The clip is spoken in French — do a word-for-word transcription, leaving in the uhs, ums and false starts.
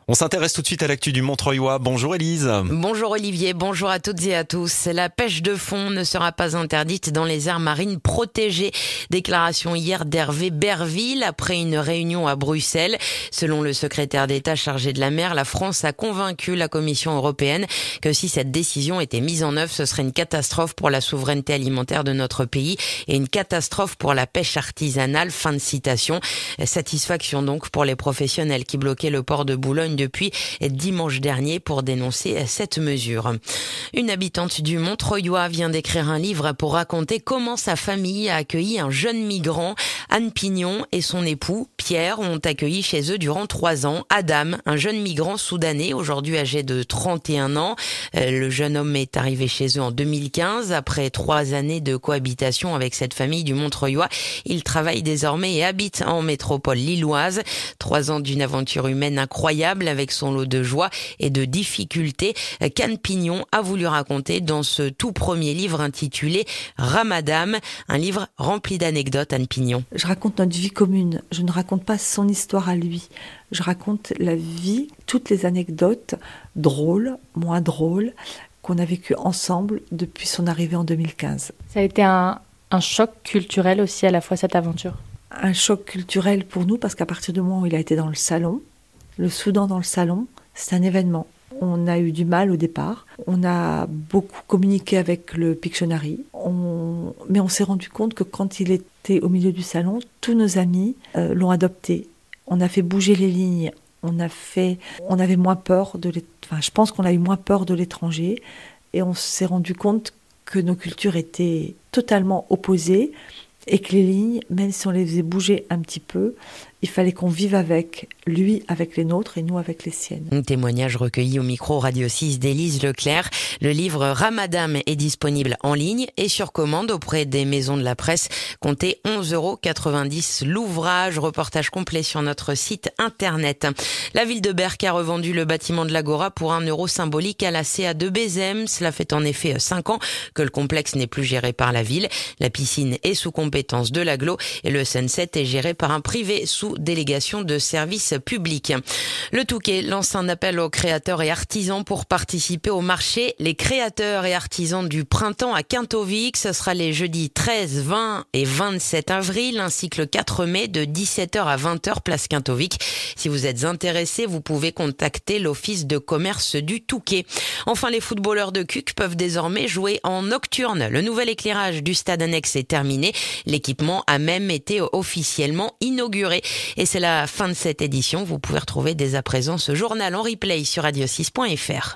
On s'intéresse tout de suite à l'actu du Montreuilois. Bonjour Élise. Bonjour Olivier, bonjour à toutes et à tous. La pêche de fond ne sera pas interdite dans les aires marines protégées. Déclaration hier d'Hervé Berville après une réunion à Bruxelles. Selon le secrétaire d'État chargé de la mer, la France a convaincu la Commission européenne que si cette décision était mise en œuvre, ce serait une catastrophe pour la souveraineté alimentaire de notre pays et une catastrophe pour la pêche artisanale. Fin de citation. Satisfaction donc pour les professionnels qui bloquaient le port de Boulogne depuis dimanche dernier pour dénoncer cette mesure. Une habitante du Montreuilois vient d'écrire un livre pour raconter comment sa famille a accueilli un jeune migrant. Anne Pignon et son époux, Pierre, ont accueilli chez eux durant trois ans Adam, un jeune migrant soudanais, aujourd'hui âgé de trente et un ans. Le jeune homme est arrivé chez eux en deux mille quinze. Après trois années de cohabitation avec cette famille du Montreuilois, il travaille désormais et habite en métropole lilloise. Trois ans d'une aventure humaine incroyable avec son lot de joie et de difficultés qu'Anne Pignon a voulu raconter dans ce tout premier livre intitulé Ramadan, un livre rempli d'anecdotes. Anne Pignon. Je raconte notre vie commune, je ne raconte pas son histoire à lui, je raconte la vie, toutes les anecdotes drôles, moins drôles, qu'on a vécues ensemble depuis son arrivée en deux mille quinze. Ça a été un, un choc culturel aussi à la fois cette aventure. Un choc culturel pour nous parce qu'à partir du moment où il a été dans le salon, le Soudan dans le salon, c'est un événement. On a eu du mal au départ. On a beaucoup communiqué avec le Pictionary. On... Mais on s'est rendu compte que quand il était au milieu du salon, tous nos amis euh, l'ont adopté. On a fait bouger les lignes. On a fait... On avait moins peur de l'é... enfin, je pense qu'on a eu moins peur de l'étranger. Et on s'est rendu compte que nos cultures étaient totalement opposées et que les lignes, même si on les faisait bouger un petit peu, il fallait qu'on vive avec, lui avec les nôtres et nous avec les siennes. Un témoignage recueilli au micro Radio six d'Élise Leclerc. Le livre Ramadan est disponible en ligne et sur commande auprès des maisons de la presse. Comptez onze euros quatre-vingt-dix l'ouvrage. Reportage complet sur notre site internet. La ville de Berck a revendu le bâtiment de l'Agora pour un euro symbolique à la C A de Bézem. Cela fait en effet cinq ans que le complexe n'est plus géré par la ville. La piscine est sous compétence de l'agglo et le Sunset est géré par un privé sous délégation de services publics. Le Touquet lance un appel aux créateurs et artisans pour participer au marché Les créateurs et artisans du printemps à Quintovic. Ce sera les jeudis treize, vingt et vingt-sept avril ainsi que le quatre mai de dix-sept heures à vingt heures place Quintovic. Si vous êtes intéressé, vous pouvez contacter l'office de commerce du Touquet. Enfin, les footballeurs de Cuques peuvent désormais jouer en nocturne. Le nouvel éclairage du stade annexe est terminé. L'équipement a même été officiellement inauguré. Et c'est la fin de cette édition. Vous pouvez retrouver dès à présent ce journal en replay sur radio six point f r.